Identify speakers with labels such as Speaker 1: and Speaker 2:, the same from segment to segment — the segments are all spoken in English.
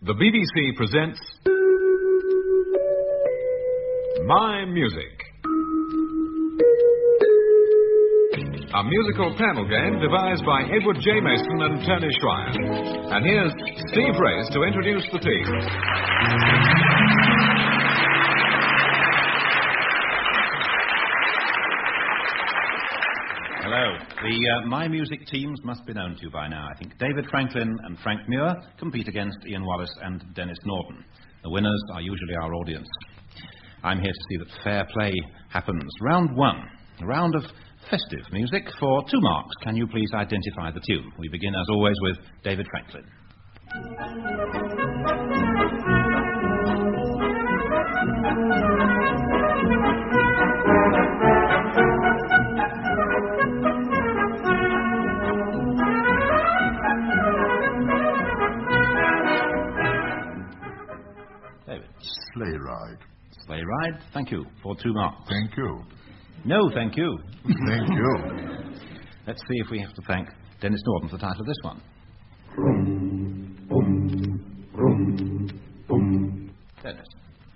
Speaker 1: The BBC presents My Music, a musical panel game devised by Edward J. Mason and Tony Schreier. And here's Steve Race to introduce the team.
Speaker 2: Hello. The My Music teams must be known to you by now, I think. David Franklin and Frank Muir compete against Ian Wallace and Dennis Norton. The winners are usually our audience. I'm here to see that fair play happens. Round one, a round of festive music for 2 marks. Can you please identify the tune? We begin, as always, with David Franklin.
Speaker 3: Sleigh Ride.
Speaker 2: Sleigh Ride, thank you, for 2 marks.
Speaker 3: Thank you.
Speaker 2: No, thank you.
Speaker 3: Thank you.
Speaker 2: Let's see if we have to thank Dennis Norton for the title of this one. Dennis.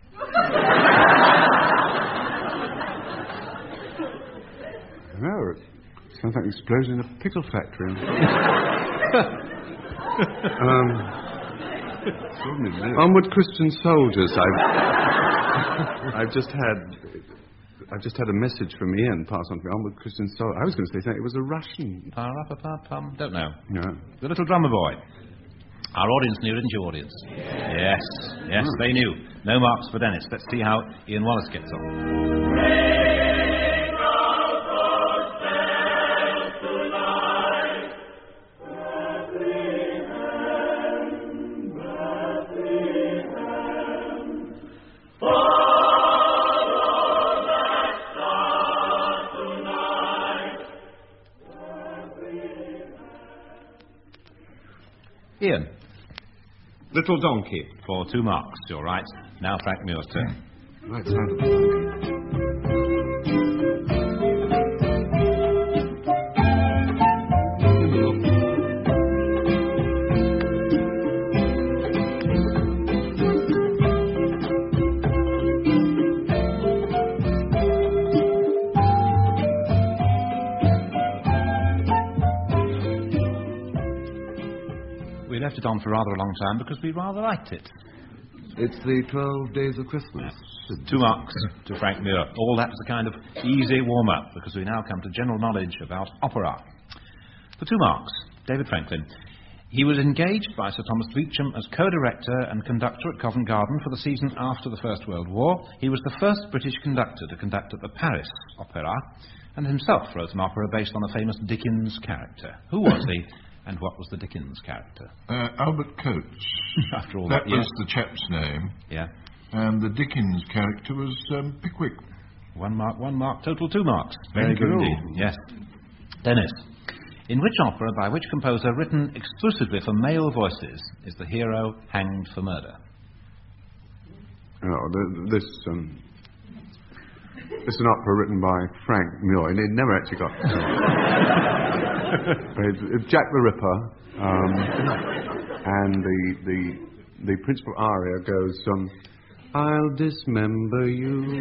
Speaker 4: No, it sounds like an explosion in a pickle factory. Onward, Christian soldiers. I've just had a message from Ian passed on to me. Onward, Christian soldiers. I was going to say something. It was a Russian.
Speaker 2: Pa-ra-pa-pa-pum. Don't know.
Speaker 4: No.
Speaker 2: The Little Drummer Boy. Our audience knew, didn't you, audience? Yes, they knew. No marks for Dennis. Let's see how Ian Wallace gets on. Ian.
Speaker 4: Little Donkey.
Speaker 2: For 2 marks, you're right. Now Frank Muir's turn.
Speaker 4: Right side of the donkey.
Speaker 2: We left it on for rather a long time because we rather liked it.
Speaker 4: It's the 12 Days of Christmas.
Speaker 2: 2 marks to Frank Muir. All that was a kind of easy warm-up because we now come to general knowledge about opera. For 2 marks, David Franklin. He was engaged by Sir Thomas Beecham as co-director and conductor at Covent Garden for the season after the First World War. He was the first British conductor to conduct at the Paris Opera and himself wrote an opera based on a famous Dickens character. Who was he? And what was the Dickens character?
Speaker 3: Albert Coates.
Speaker 2: After all
Speaker 3: that
Speaker 2: that, yes.
Speaker 3: was the chap's name.
Speaker 2: Yeah.
Speaker 3: And the Dickens character was Pickwick.
Speaker 2: 1 mark, total 2 marks.
Speaker 3: Very
Speaker 2: good
Speaker 3: good.
Speaker 2: Indeed. Yes. Dennis, in which opera by which composer written exclusively for male voices is the hero hanged for murder?
Speaker 4: This is an opera written by Frank Muir, and it never actually got... it's Jack the Ripper, and the principal aria goes, I'll dismember you.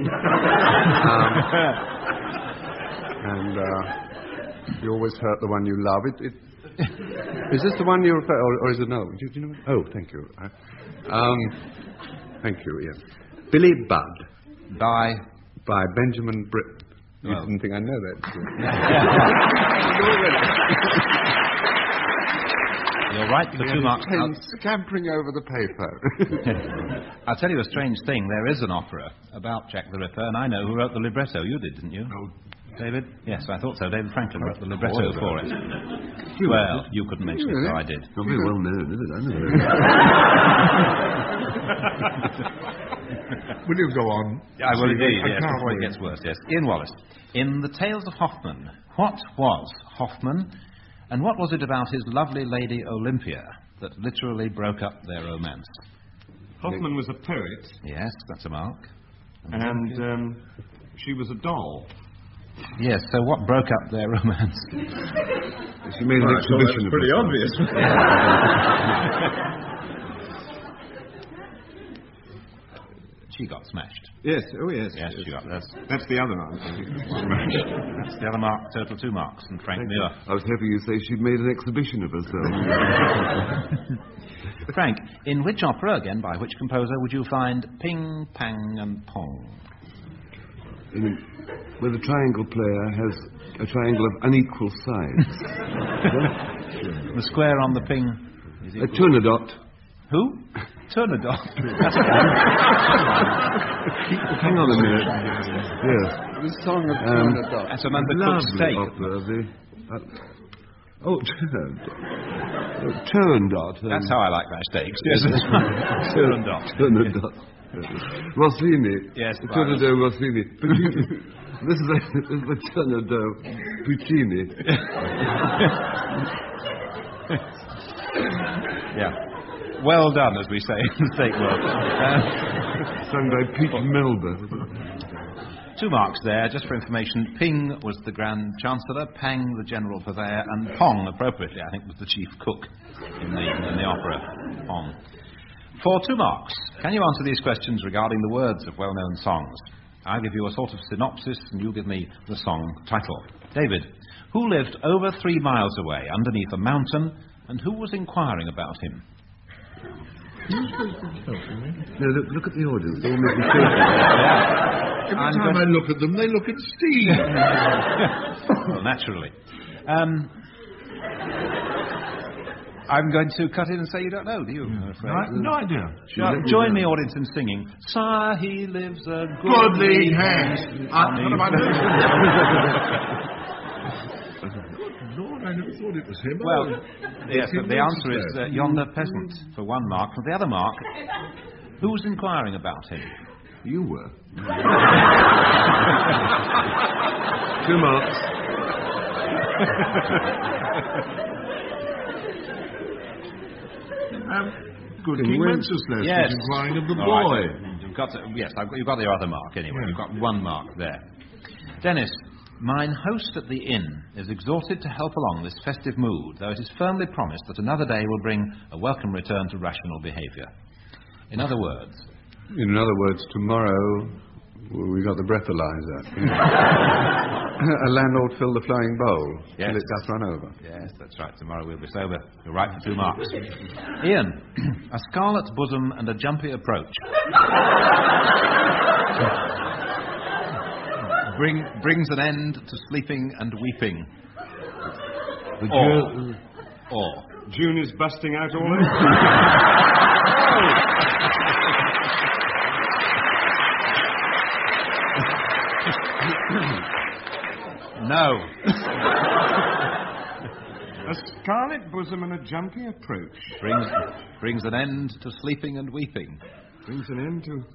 Speaker 4: And you always hurt the one you love. Is this the one you refer, or is it no? Do you know? Oh, thank you. Thank you, Ian. Billy Budd. By Benjamin Britten. You didn't think I know that?
Speaker 2: You're right for 2 marks.
Speaker 4: Scampering over the paper.
Speaker 2: I'll tell you a strange thing. There is an opera about Jack the Ripper, and I know who wrote the libretto. You did, didn't you?
Speaker 3: Oh.
Speaker 2: David? Yes, I thought so. David Franklin wrote the libretto for it. Well, you couldn't mention it, so I did.
Speaker 4: Not very well known, is it? I know.
Speaker 3: Will you go on?
Speaker 2: I will indeed, yes,
Speaker 3: can't
Speaker 2: before it
Speaker 3: wait.
Speaker 2: gets worse, yes. Ian Wallace. In The Tales of Hoffman, what was Hoffman, and what was it about his lovely lady Olympia that literally broke up their romance?
Speaker 5: Hoffman was a poet.
Speaker 2: Yes, that's a mark.
Speaker 5: And she was a doll.
Speaker 2: Yes, so what broke up their romance?
Speaker 4: She made an exhibition
Speaker 5: that's
Speaker 4: of
Speaker 5: pretty
Speaker 4: herself.
Speaker 5: obvious.
Speaker 2: She got smashed.
Speaker 5: Yes, oh yes.
Speaker 2: Yes, she got. That's
Speaker 5: the other answer.
Speaker 2: the other mark, total 2 marks. And Frank Muir.
Speaker 6: I was hoping you'd say she'd made an exhibition of herself.
Speaker 2: Frank, in which opera, again, by which composer, would you find Ping, Pang and Pong?
Speaker 6: Where the triangle player has a triangle of unequal sides.
Speaker 2: The square on the ping is
Speaker 6: A Turnadot.
Speaker 2: Who? Turnadot.
Speaker 6: Hang on a minute. Yes.
Speaker 4: The song of Turnadot.
Speaker 2: That's an undercooked steak.
Speaker 6: Turandot.
Speaker 2: That's how I like my steaks. Yes, that's right.
Speaker 6: Turnadot. Rossini.
Speaker 2: Yes,
Speaker 6: Turnadot Rossini. This is a Turnadot Puccini.
Speaker 2: Yeah. Well done, as we say in the steak world.
Speaker 6: Sung by Pete Melba.
Speaker 2: 2 marks there, just for information. Ping was the Grand Chancellor, Pang the General Purveyor, and Pong, appropriately, I think, was the chief cook in the opera. Pong. For 2 marks, can you answer these questions regarding the words of well-known songs? I'll give you a sort of synopsis, and you give me the song title. David, who lived over 3 miles away underneath a mountain, and who was inquiring about him?
Speaker 6: No, look at the audience. They all make me feel
Speaker 3: Every time I look at them, they look at Steve.
Speaker 2: Well, naturally. I'm going to cut in and say you don't know, do you? I'm afraid.
Speaker 3: No idea.
Speaker 2: Join me, audience, in singing. Sir, he lives a
Speaker 3: Goodly hands. Lord, I never thought it was him.
Speaker 2: Well, yes, but the answer is yonder peasant for 1 mark. For the other mark, who's inquiring about him?
Speaker 6: You were. 2 marks.
Speaker 3: Good King Wenceslas was inquiring of the boy.
Speaker 2: You've got your other mark anyway. Yeah. You've got 1 mark there. Dennis, mine host at the inn is exhorted to help along this festive mood, though it is firmly promised that another day will bring a welcome return to rational behaviour. In other words,
Speaker 4: tomorrow we got the breathalyzer. A landlord filled the flowing bowl till it doth run over.
Speaker 2: Yes, that's right. Tomorrow we'll be sober. You're right for 2 marks. Ian, a scarlet bosom and a jumpy approach brings an end to sleeping and weeping. Or
Speaker 5: June is busting out all over.
Speaker 2: No.
Speaker 5: A scarlet bosom and a jumpy approach.
Speaker 2: Brings an end to sleeping and weeping.
Speaker 5: Brings an end to...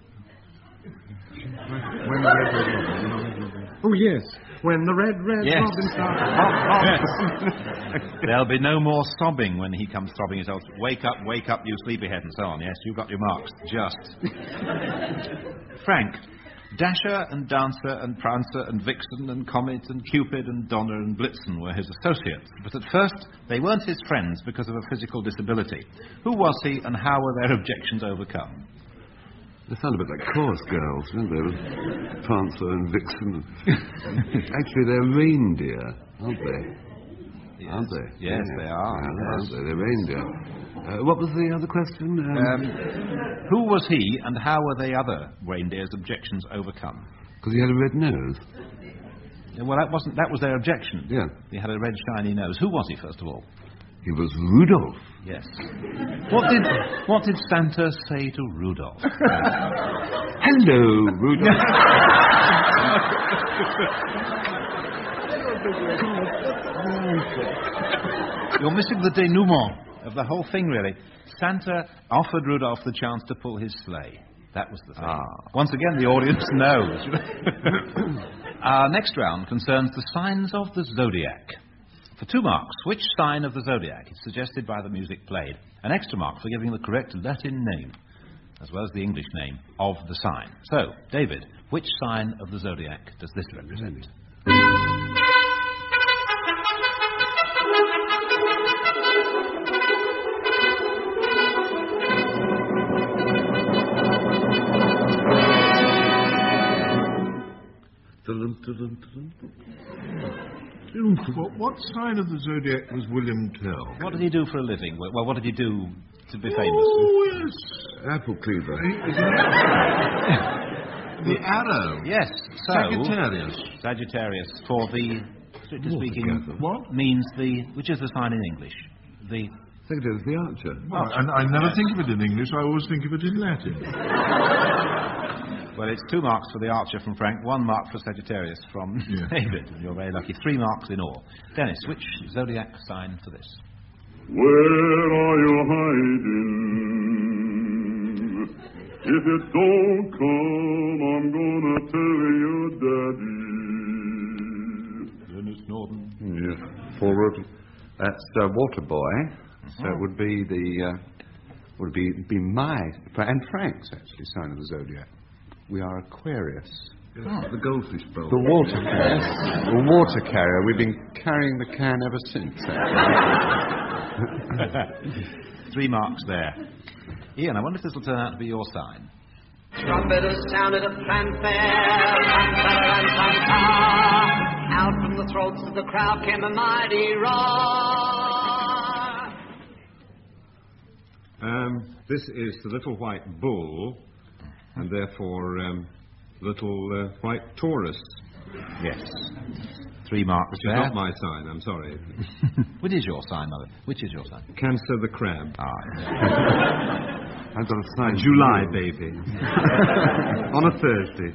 Speaker 5: Oh, yes. When the red robin starts.
Speaker 2: There'll be no more sobbing when he comes sobbing himself. Wake up, you sleepyhead, and so on. Yes, you've got your marks. Just. Frank. Dasher and Dancer and Prancer and Vixen and Comet and Cupid and Donner and Blitzen were his associates, but at first they weren't his friends because of a physical disability. Who was he, and how were their objections overcome?
Speaker 6: They sound a bit like chorus girls, don't they? Prancer and Vixen. Actually, they're reindeer, aren't they?
Speaker 2: Yes.
Speaker 6: Aren't they?
Speaker 2: Yes, they are.
Speaker 6: Yes. Aren't they? They're reindeer. What was the other question?
Speaker 2: Who was he, and how were the other reindeer's objections overcome?
Speaker 6: Because he had a red nose.
Speaker 2: Well, that was their objection.
Speaker 6: Yeah.
Speaker 2: He had a red, shiny nose. Who was he, first of all?
Speaker 6: He was Rudolph.
Speaker 2: Yes. What did Santa say to Rudolph?
Speaker 6: Hello, Rudolph.
Speaker 2: You're missing the denouement of the whole thing, really. Santa offered Rudolph the chance to pull his sleigh. That was the thing. Once again, the audience knows. Our next round concerns the signs of the zodiac. For 2 marks, which sign of the zodiac is suggested by the music played? An extra mark for giving the correct Latin name, as well as the English name of the sign. So, David, which sign of the zodiac does this represent?
Speaker 3: What sign of the zodiac was William Tell?
Speaker 2: What did he do for a living? Well, what did he do to be famous?
Speaker 3: Oh, yes.
Speaker 6: Apple cleaver.
Speaker 3: The arrow.
Speaker 2: Yes, so...
Speaker 3: Sagittarius.
Speaker 2: Sagittarius, for the, strictly speaking,
Speaker 3: What?
Speaker 2: means the... Which is the sign in English? The...
Speaker 6: Sagittarius, the archer.
Speaker 3: Well, and I never think of it in English. I always think of it in Latin.
Speaker 2: Well, it's 2 marks for the archer from Frank, 1 mark for Sagittarius from David. You're very lucky. 3 marks in all. Dennis, which zodiac sign for this?
Speaker 7: Where are you hiding? If you don't come, I'm gonna tell your daddy.
Speaker 2: Dennis Norton.
Speaker 4: Yeah. Forward. That's Water Boy. So it would be the my and Frank's actually sign of the zodiac. We are Aquarius.
Speaker 6: The goldfish bowl.
Speaker 4: The water carrier. The water carrier. We've been carrying the can ever since. Actually.
Speaker 2: 3 marks there. Ian, I wonder if this will turn out to be your sign.
Speaker 8: Trumpeters sounded a fanfare, and out from the throats of the crowd came a mighty roar.
Speaker 5: This is the little white bull, and therefore little white Taurus.
Speaker 2: Yes. 3 marks
Speaker 5: Which
Speaker 2: there.
Speaker 5: is not my sign, I'm sorry.
Speaker 2: Which is your sign, Mother? Which is your sign?
Speaker 5: Cancer the crab.
Speaker 6: I've got a sign.
Speaker 5: July, baby. On a Thursday.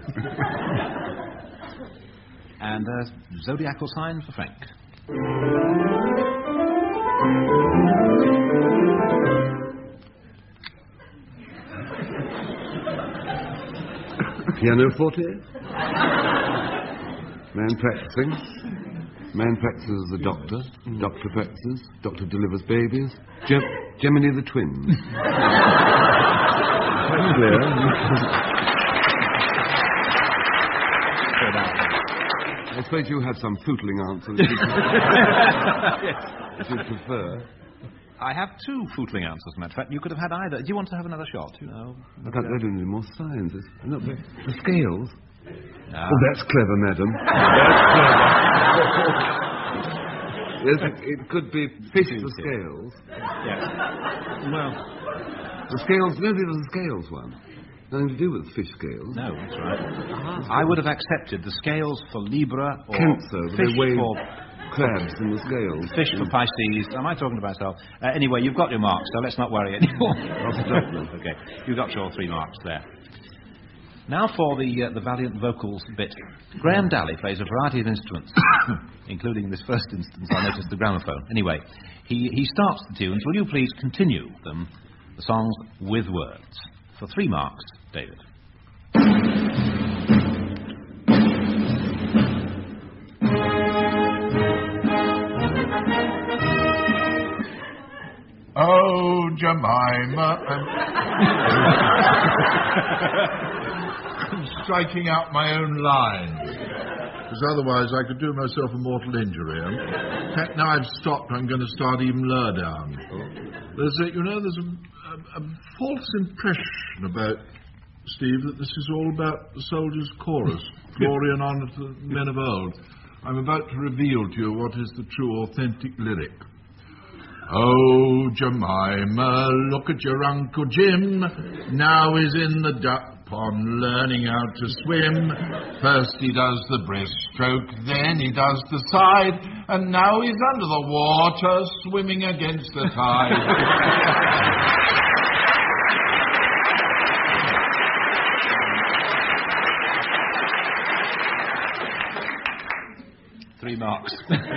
Speaker 2: And zodiacal sign for Frank.
Speaker 6: Pianoforte. Man practicing. Man practices as a doctor. Doctor practices. Doctor delivers babies. Gemini the twins. Quite clear. I suppose you have some footling answers. If you prefer.
Speaker 2: I have 2 footling answers, as a matter of fact. You could have had either. Do you want to have another shot?
Speaker 6: I don't need any more signs. The scales.
Speaker 2: Ah.
Speaker 6: Oh, that's clever, madam. Yes, it could be fish for scales.
Speaker 2: Yes. Well,
Speaker 6: The scales, no, there's a scales one. Nothing to do with fish scales.
Speaker 2: no, that's right. I would have accepted the scales for Libra or
Speaker 6: Cancer,
Speaker 2: fish
Speaker 6: they weigh
Speaker 2: for
Speaker 6: crabs in the scales.
Speaker 2: fish for Pisces. Am I talking to myself? Anyway, you've got your marks, so let's not worry anymore. Okay, you've got your 3 marks there. Now for the valiant vocals bit. Graham Daly plays a variety of instruments, including in this first instance, I noticed the gramophone. Anyway, he starts the tunes. Will you please continue them, the songs with words? For 3 marks, David.
Speaker 3: Oh, Jemima. I'm striking out my own lines. Because otherwise I could do myself a mortal injury. In fact, now I've stopped, I'm going to start even lower down. There's a false impression about, Steve, that this is all about the soldiers' chorus. Glory and honour to the men of old. I'm about to reveal to you what is the true, authentic lyric. Oh, Jemima, look at your Uncle Jim. Now he's in the duck pond learning how to swim. First he does the breaststroke, then he does the side, and now he's under the water swimming against the tide.
Speaker 2: 3 marks.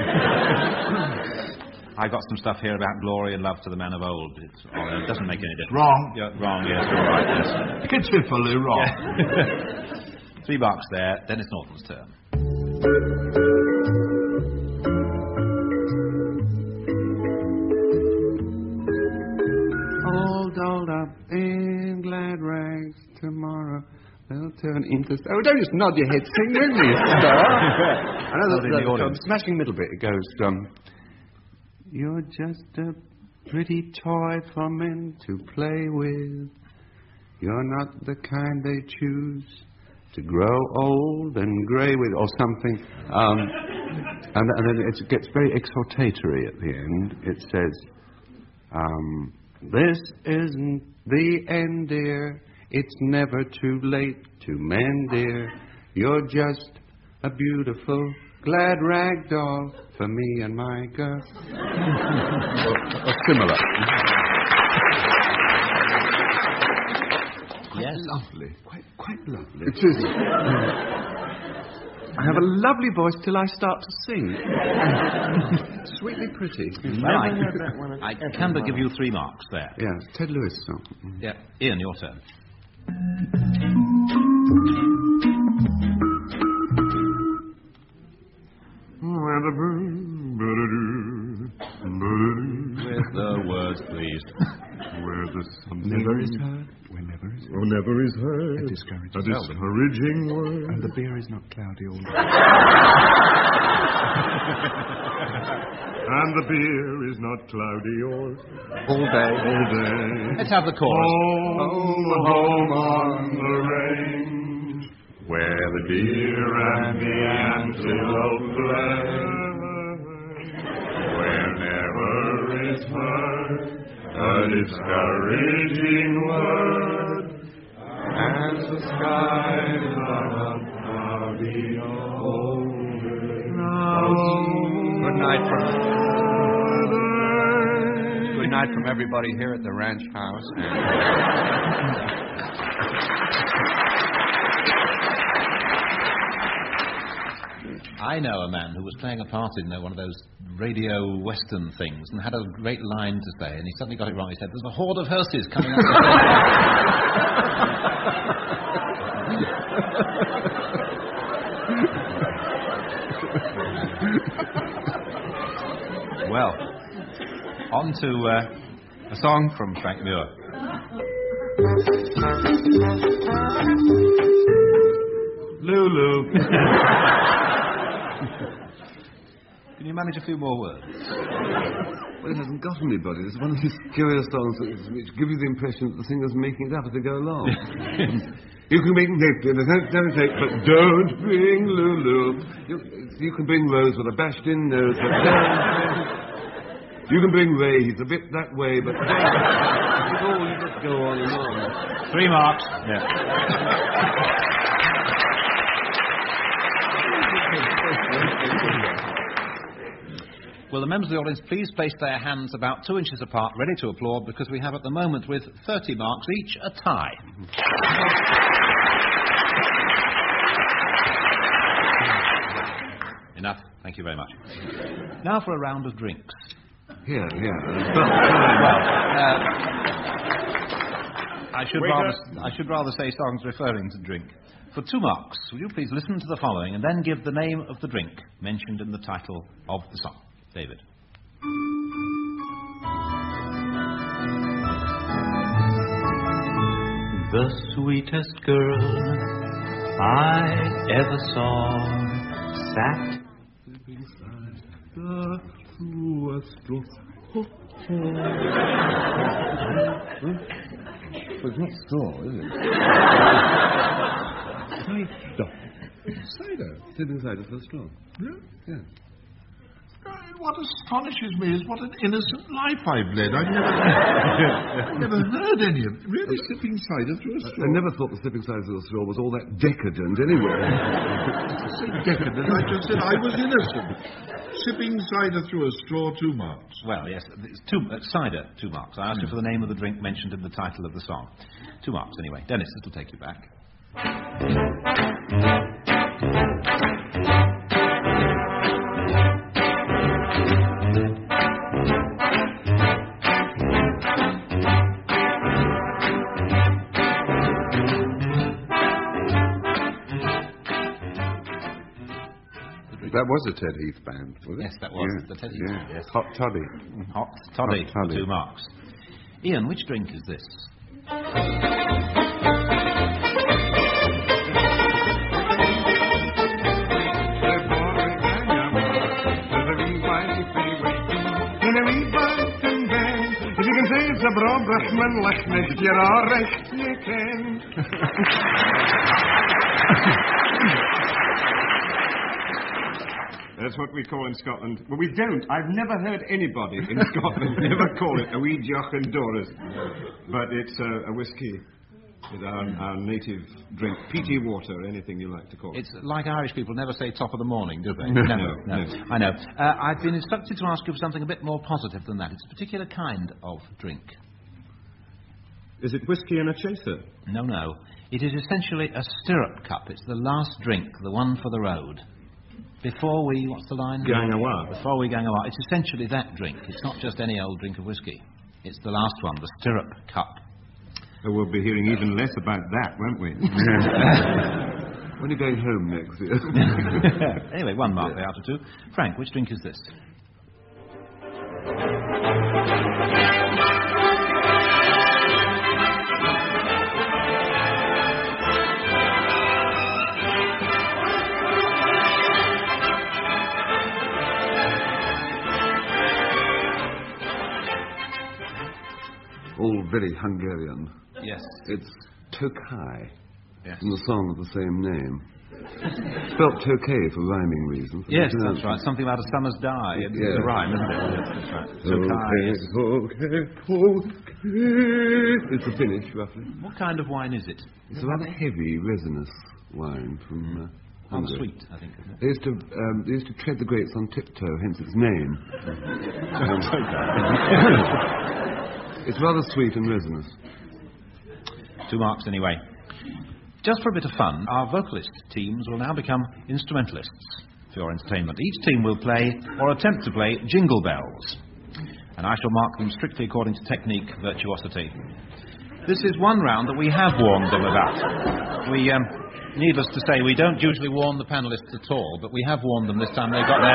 Speaker 2: I got some stuff here about glory and love to the man of old. It doesn't make any difference.
Speaker 3: Wrong.
Speaker 2: Yeah, wrong, yes, all right, yes.
Speaker 3: Pitifully wrong.
Speaker 2: Yeah. 3 marks there. Dennis Norton's turn.
Speaker 4: All dolled up in glad rags tomorrow. They'll turn into... Oh, don't just nod your head. Sing with me, star. I know the smashing middle bit. It goes, you're just a pretty toy for men to play with. You're not the kind they choose
Speaker 6: to grow old and grey with, or something. And then it gets very exhortatory at the end. It says, this isn't the end, dear. It's never too late to mend, dear. You're just a beautiful, glad rag doll for me and my girl.
Speaker 3: Or similar.
Speaker 2: Yes.
Speaker 6: Lovely. Quite lovely.
Speaker 3: It is.
Speaker 4: I have a lovely voice till I start to sing. Sweetly pretty.
Speaker 2: I can but give you 3 marks there.
Speaker 6: Yeah, Ted Lewis song.
Speaker 2: Yeah. Ian, your turn. With the words, please.
Speaker 7: Where the something
Speaker 6: Never is heard.
Speaker 7: Whenever is heard. Never is heard.
Speaker 6: A discouraging
Speaker 7: word.
Speaker 6: And the beer is not cloudy all day.
Speaker 7: And the beer is not cloudy or
Speaker 6: All day.
Speaker 7: all day.
Speaker 2: Let's have the chorus.
Speaker 7: Home on the range, where the deer and the antelope play. Where never is heard a discouraging word, and the skies are cloudy over.
Speaker 4: Good night from everybody here at the ranch house.
Speaker 2: I know a man who was playing a part in one of those radio western things and had a great line to say, and he suddenly got it wrong. He said, "There's a horde of hearses coming up the stairs." Well, on to a song from Frank Muir. Lulu. Can you manage a few more words?
Speaker 6: Well, it hasn't got anybody. It's one of these curious songs which give you the impression that the singer's making it up as they go along. You can bring but don't bring Lulu. You can bring Rose with a bashed-in nose, but you can bring Ray. He's a bit that way, but you just go on and on.
Speaker 2: 3 marks. Yeah. Will the members of the audience please place their hands about 2 inches apart, ready to applaud, because we have at the moment, with 30 marks each, a tie. Enough. Thank you very much. Now for a round of drinks.
Speaker 6: Here.
Speaker 2: I should rather say songs referring to drink. For 2 marks, will you please listen to the following and then give the name of the drink mentioned in the title of the song. David.
Speaker 9: The sweetest girl I ever saw sat
Speaker 3: through a straw.
Speaker 6: Well, it's not straw, is it? Cider. Sipping cider for a straw.
Speaker 3: Yeah. What astonishes me is what an innocent life I've led. I've never heard any of it. Really, sipping cider through a straw.
Speaker 6: I never thought the sipping cider through a straw was all that decadent anyway.
Speaker 3: So decadent. I just said I was innocent. Sipping cider through a straw, 2 marks.
Speaker 2: Well, yes, it's cider, 2 marks. I asked you for the name of the drink mentioned in the title of the song. 2 marks, anyway. Dennis, this will take you back.
Speaker 6: That was a Ted Heath band, was it?
Speaker 2: Yes, that was the Ted Heath band. Yes.
Speaker 6: Hot Toddy.
Speaker 2: Hot Toddy, 2 marks. Ian, which drink is this?
Speaker 7: If you can say it's a broad Brachman Lechnick, you're all right, you can.
Speaker 5: That's what we call in Scotland. Well, we don't. I've never heard anybody in Scotland ever call it a wee jock and Doris. But it's a whiskey. It's our native drink. Peaty water, anything you like to call it.
Speaker 2: It's like Irish people never say top of the morning, do they?
Speaker 5: No.
Speaker 2: I know. I've been instructed to ask you for something a bit more positive than that. It's a particular kind of drink.
Speaker 5: Is it whiskey and a chaser?
Speaker 2: No. It is essentially a stirrup cup. It's the last drink, the one for the road. Before we... What's the line?
Speaker 5: Gang awa.
Speaker 2: Before we gang awa. It's essentially that drink. It's not just any old drink of whiskey. It's the last one, the stirrup cup.
Speaker 5: So we'll be hearing even less about that, won't we?
Speaker 6: When are you going home next year?
Speaker 2: Anyway, 1 mark there out of 2. Frank, which drink is this?
Speaker 6: All very Hungarian.
Speaker 2: Yes.
Speaker 6: It's Tokaj.
Speaker 2: Yes.
Speaker 6: From the song of the same name. Spelt Tokay for rhyming reasons.
Speaker 2: Yes, that's right. Something about a summer's dye. It's a rhyme, isn't it? Yes, that's right.
Speaker 6: Tokay. It's a Finnish, roughly.
Speaker 2: What kind of wine is it?
Speaker 6: It's a rather heavy, resinous wine from
Speaker 2: rather
Speaker 6: Hungary.
Speaker 2: sweet, I think, isn't it?
Speaker 6: They used to tread the grapes on tiptoe, hence its name. It's rather sweet and resinous.
Speaker 2: 2 marks anyway. Just for a bit of fun, our vocalist teams will now become instrumentalists for your entertainment. Each team will play, or attempt to play, Jingle Bells. And I shall mark them strictly according to technique, virtuosity. This is one round that we have warned them about. We, needless to say, we don't usually warn the panellists at all, but we have warned them this time. They got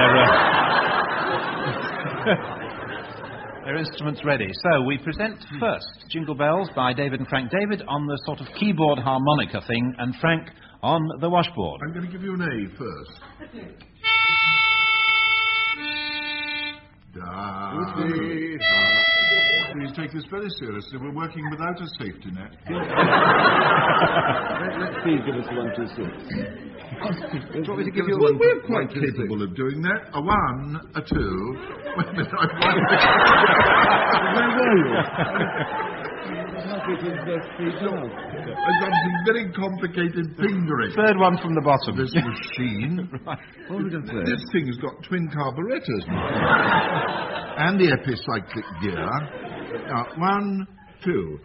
Speaker 2: their instruments ready. So we present first Jingle Bells by David and Frank. David on the sort of keyboard harmonica thing, and Frank on the washboard.
Speaker 3: I'm going to give you an A first. Please take this very seriously. We're working without a safety net.
Speaker 6: Let's please give us 1, 2, 6.
Speaker 3: Do you want me to give you one? We're quite capable of doing that. A 1, a 2. Wait a minute,
Speaker 6: Where were you?
Speaker 3: I've got some very complicated fingering.
Speaker 2: Third one from the bottom.
Speaker 3: This machine.
Speaker 6: What are we going to play?
Speaker 3: This thing has got twin carburettors, and the epicyclic gear. Now, 1, 2.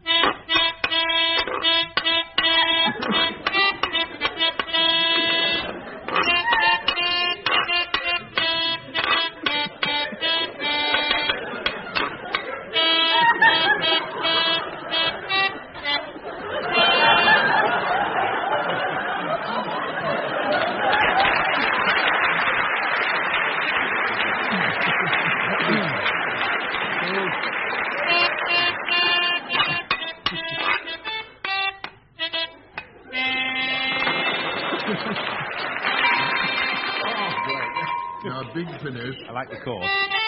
Speaker 3: Now, a big finish.
Speaker 2: I like the chord.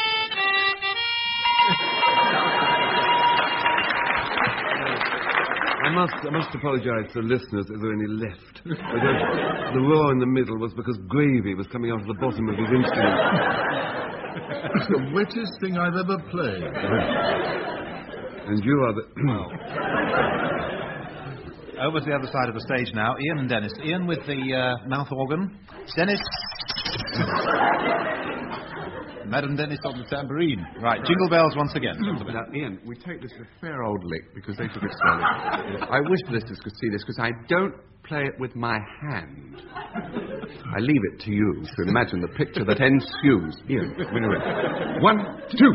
Speaker 6: I must apologise to the listeners if there are any left. Because the roar in the middle was because gravy was coming out of the bottom of his instrument.
Speaker 3: It's the wettest thing I've ever played.
Speaker 6: And you are the...
Speaker 2: Over to the other side of the stage now, Ian and Dennis. Ian with the mouth organ. Dennis. Madam Dennis on the tambourine. Right, Jingle Bells once again.
Speaker 4: Now, Ian, we take this a fair old lick because they took it slowly. I wish the listeners could see this because I don't play it with my hand. I leave it to you to imagine the picture that ensues. Ian, when you're ready. 1, 2.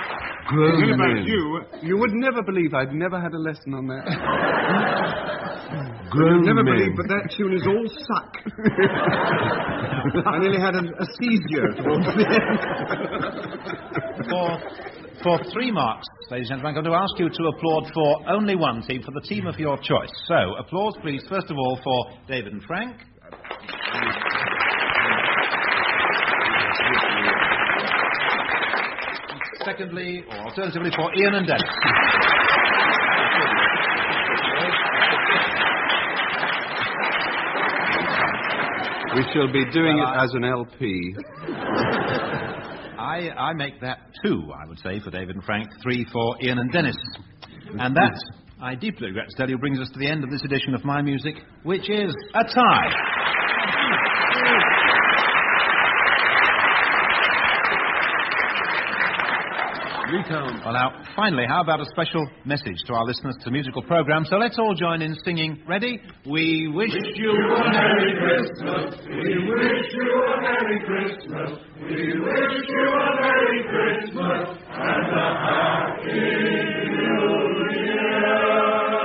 Speaker 5: What about you?
Speaker 4: You would never believe I'd never had a lesson on that.
Speaker 6: Grown
Speaker 5: Never
Speaker 6: men.
Speaker 5: believe, but that tune is all suck. I nearly had a seizure towards the end.
Speaker 2: For 3 marks, ladies and gentlemen, I'm going to ask you to applaud for only one team, for the team of your choice. So, applause, please, first of all, for David and Frank. Secondly, or alternatively, for Ian and Dennis.
Speaker 4: We shall be doing it as an LP.
Speaker 2: I make that 2, I would say, for David and Frank, 3 for Ian and Dennis. And that, I deeply regret to tell you, brings us to the end of this edition of My Music, which is a tie. Well, now, finally, how about a special message to our listeners to the musical programme? So let's all join in singing. Ready? We wish you a Merry Christmas. We wish you a Merry Christmas. We wish you a Merry Christmas and a Happy New Year.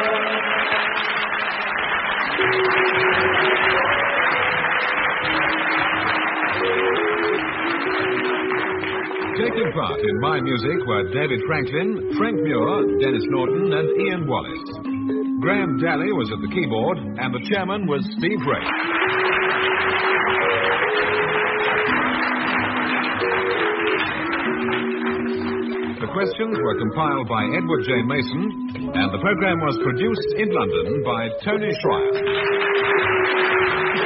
Speaker 1: Taking part in My Music were David Franklin, Frank Muir, Dennis Norton and Ian Wallace. Graham Daly was at the keyboard and the chairman was Steve Ray. The questions were compiled by Edward J. Mason and the programme was produced in London by Tony Schreier.